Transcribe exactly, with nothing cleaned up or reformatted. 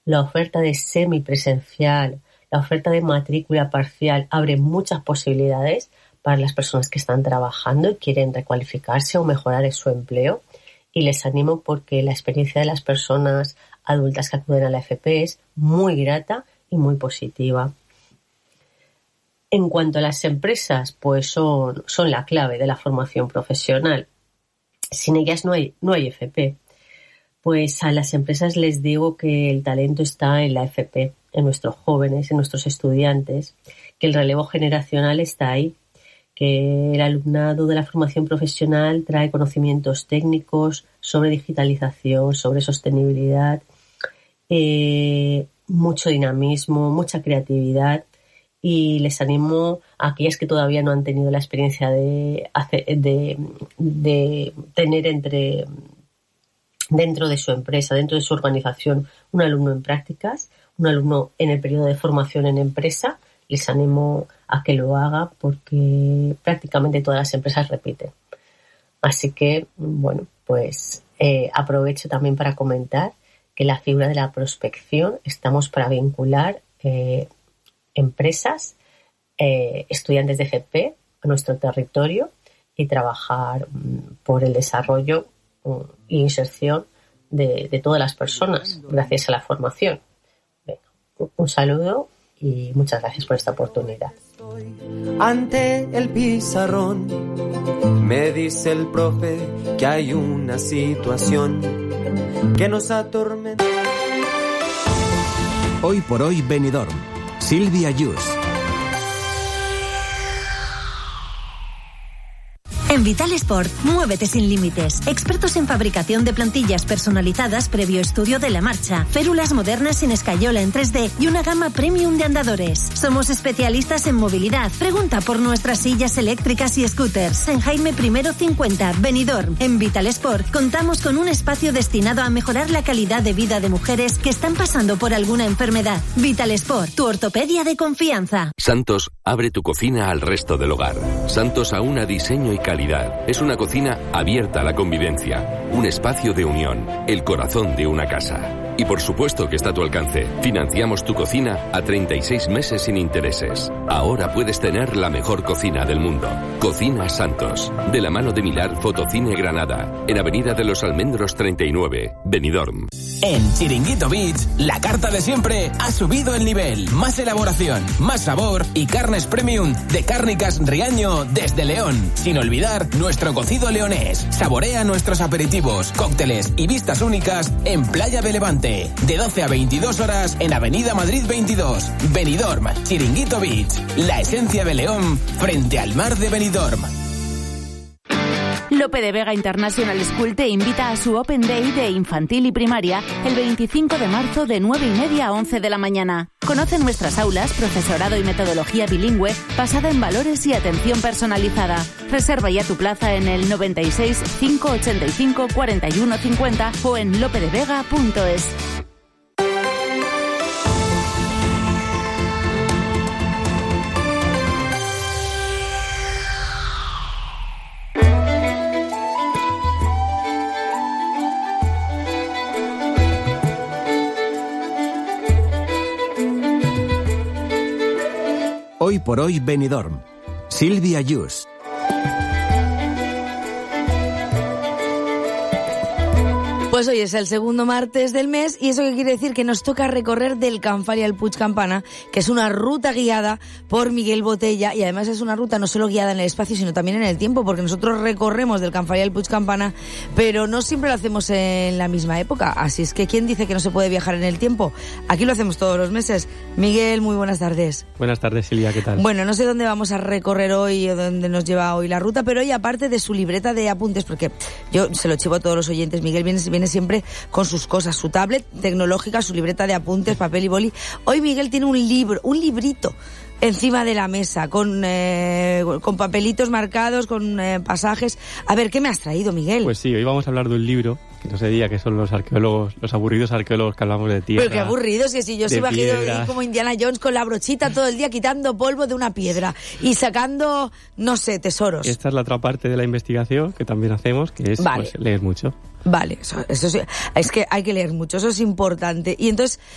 la oferta de semipresencial, la oferta de matrícula parcial abre muchas posibilidades para las personas que están trabajando y quieren recualificarse o mejorar su empleo. Y les animo porque la experiencia de las personas adultas que acuden a la F P es muy grata y muy positiva. En cuanto a las empresas, pues son, son la clave de la formación profesional. Sin ellas no hay, no hay F P. Pues a las empresas les digo que el talento está en la F P, en nuestros jóvenes, en nuestros estudiantes, que el relevo generacional está ahí, que el alumnado de la formación profesional trae conocimientos técnicos sobre digitalización, sobre sostenibilidad, eh, mucho dinamismo, mucha creatividad, y les animo a aquellas que todavía no han tenido la experiencia de, hacer, de, de tener entre, dentro de su empresa, dentro de su organización, un alumno en prácticas, un alumno en el periodo de formación en empresa. Les animo a que lo haga porque prácticamente todas las empresas repiten. Así que, bueno, pues eh, aprovecho también para comentar que la figura de la prospección estamos para vincular eh, empresas, eh, estudiantes de F P a nuestro territorio y trabajar um, por el desarrollo um, e inserción de, de todas las personas gracias a la formación. Venga, un saludo y muchas gracias por esta oportunidad. Ante el pizarrón me dice el profe que hay una situación que nos atormenta. Hoy por hoy Benidorm. Silvia Yus. En Vital Sport, muévete sin límites. Expertos en fabricación de plantillas personalizadas previo estudio de la marcha, férulas modernas sin escayola en tres D y una gama premium de andadores. Somos especialistas en movilidad. Pregunta por nuestras sillas eléctricas y scooters. En Jaime I cincuenta, Benidorm. En Vital Sport contamos con un espacio destinado a mejorar la calidad de vida de mujeres que están pasando por alguna enfermedad. Vital Sport, tu ortopedia de confianza. Santos abre tu cocina al resto del hogar. Santos aúna diseño y calidad. Es una cocina abierta a la convivencia, un espacio de unión, el corazón de una casa. Y por supuesto que está a tu alcance. Financiamos tu cocina a treinta y seis meses sin intereses. Ahora puedes tener la mejor cocina del mundo. Cocina Santos, de la mano de Milar Fotocine Granada, en Avenida de los Almendros treinta y nueve, Benidorm. En Chiringuito Beach, la carta de siempre ha subido el nivel. Más elaboración, más sabor y carnes premium de Cárnicas Riaño desde León. Sin olvidar nuestro cocido leonés. Saborea nuestros aperitivos, cócteles y vistas únicas en Playa de Levante. De doce a veintidós horas en Avenida Madrid veintidós. Benidorm, Chiringuito Beach. La esencia de León frente al mar de Benidorm. Lope de Vega International School te invita a su Open Day de infantil y primaria el veinticinco de marzo de nueve y media a once de la mañana. Conoce nuestras aulas, profesorado y metodología bilingüe basada en valores y atención personalizada. Reserva ya tu plaza en el noventa y seis, cinco ochenta y cinco, cuarenta y uno cincuenta o en lopedevega punto es. Hoy por hoy Benidorm. Silvia Yus. Pues hoy es el segundo martes del mes y eso que quiere decir que nos toca recorrer del Can Falla al Puig Campana, que es una ruta guiada por Miguel Botella y además es una ruta no solo guiada en el espacio sino también en el tiempo, porque nosotros recorremos del Can Falla al Puig Campana, pero no siempre lo hacemos en la misma época, así es que ¿quién dice que no se puede viajar en el tiempo? Aquí lo hacemos todos los meses. Miguel, muy buenas tardes. Buenas tardes, Silvia, ¿qué tal? Bueno, no sé dónde vamos a recorrer hoy o dónde nos lleva hoy la ruta, pero hoy aparte de su libreta de apuntes, porque yo se lo chivo a todos los oyentes, Miguel viene, viene siempre con sus cosas, su tablet tecnológica, su libreta de apuntes, papel y boli. Hoy Miguel tiene un libro, un librito encima de la mesa, con eh, con papelitos marcados, con eh, pasajes. A ver, ¿qué me has traído, Miguel? Pues sí, hoy vamos a hablar de un libro que no se diga que son los arqueólogos, los aburridos arqueólogos que hablamos de tierra. Pero qué aburridos, que si yo soy bajito como Indiana Jones con la brochita todo el día quitando polvo de una piedra y sacando, no sé, tesoros. Esta es la otra parte de la investigación que también hacemos, que es vale. pues, leer mucho. Vale, eso, eso sí, es que hay que leer mucho, eso es importante. Y entonces,